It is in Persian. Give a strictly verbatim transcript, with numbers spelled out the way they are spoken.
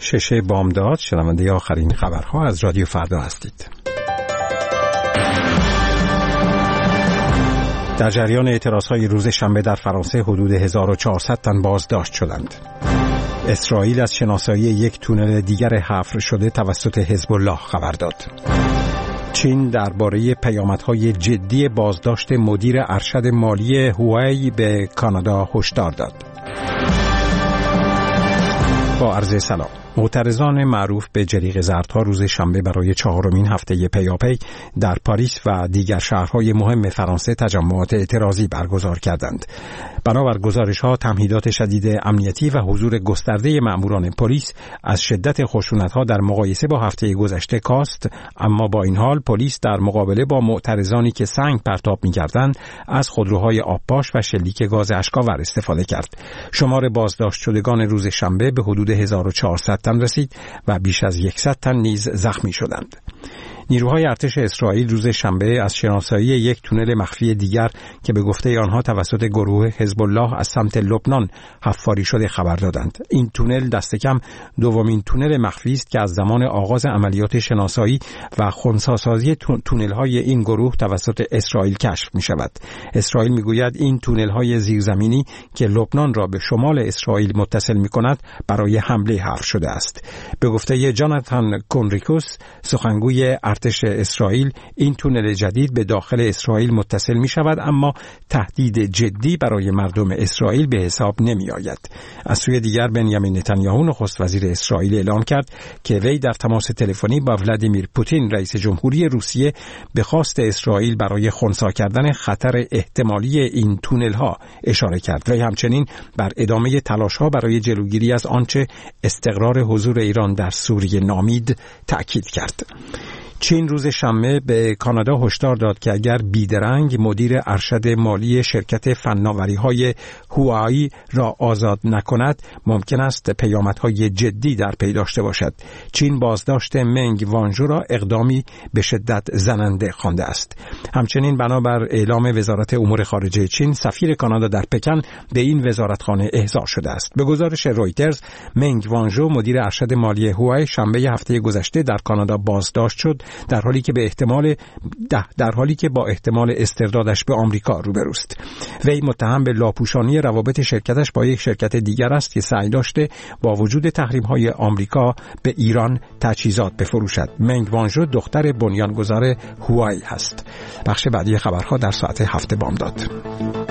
شش بامداد، شنونده آخرین خبرها از رادیو فردا هستید. در جریان اعتراضهای روز شنبه در فرانسه حدود هزار و چهارصد تن بازداشت شدند. اسرائیل از شناسایی یک تونل دیگر حفر شده توسط حزب الله خبر داد. چین درباره پیامدهای جدی بازداشت مدیر ارشد مالی هوایی به کانادا هشدار داد. با عرض سلام. معترضان معروف به جلیقه زردها روز شنبه برای چهارمین هفته پیاپی در پاریس و دیگر شهرهای مهم فرانسه تجمعات اعتراضی برگزار کردند. بنابر گزارش‌ها تمهیدات شدید امنیتی و حضور گسترده مأموران پلیس از شدت خشونت‌ها در مقایسه با هفته گذشته کاست، اما با این حال پلیس در مقابله با معترضانی که سنگ پرتاب می‌کردند از خودروهای آبپاش و شلیک گاز اشک‌آور استفاده کرد. شمار بازداشت شدگان روز شنبه به حدود هزار و چهارصد تن رسید و بیش از صد تن نیز زخمی شدند. نیروهای ارتش اسرائیل روز شنبه از شناسایی یک تونل مخفی دیگر که به گفته آنها توسط گروه حزب الله از سمت لبنان حفاری شده خبر دادند. این تونل دست کم دومین تونل مخفی است که از زمان آغاز عملیات شناسایی و خنثی‌سازی تونل‌های این گروه توسط اسرائیل کشف می‌شود. اسرائیل می‌گوید این تونل‌های زیرزمینی که لبنان را به شمال اسرائیل متصل می‌کند برای حمله حفر شده است. به گفته جاناتان کونریکوس، سخنگوی ارتش اسرائیل، این تونل جدید به داخل اسرائیل متصل می شود، اما تهدید جدی برای مردم اسرائیل به حساب نمی آید. از سوی دیگر بنیامین نتانیاهو نخست وزیر اسرائیل اعلام کرد که وی در تماس تلفنی با ولادیمیر پوتین رئیس جمهوری روسیه به خواست اسرائیل برای خنثی کردن خطر احتمالی این تونل ها اشاره کرد. وی همچنین بر ادامه تلاش ها برای جلوگیری از آنچه استقرار حضور ایران در سوریه نامید تأکید کرد. چین روز شنبه به کانادا هشدار داد که اگر بیدرنگ مدیر ارشد مالی شرکت فناوری‌های هوایی را آزاد نکند، ممکن است پیامدهای جدی در پی داشته باشد. چین بازداشت منگ وانژو را اقدامی به شدت زننده خوانده است. همچنین بنابر اعلام وزارت امور خارجه چین، سفیر کانادا در پکن به این وزارتخانه احضار شده است. به گزارش رویترز، منگ وانژو مدیر ارشد مالی هوایی شنبه هفته گذشته در کانادا بازداشت شد، در حالی که به احتمال در حالی که با احتمال استردادش به آمریکا روبروست. وی متهم به لاپوشانی روابط شرکتش با یک شرکت دیگر است که سعی داشته با وجود تحریم‌های آمریکا به ایران تجهیزات بفروشد. منگ وانژو دختر بنیانگذار هوایی است. بخش بعدی خبرها در ساعت هفت بامداد.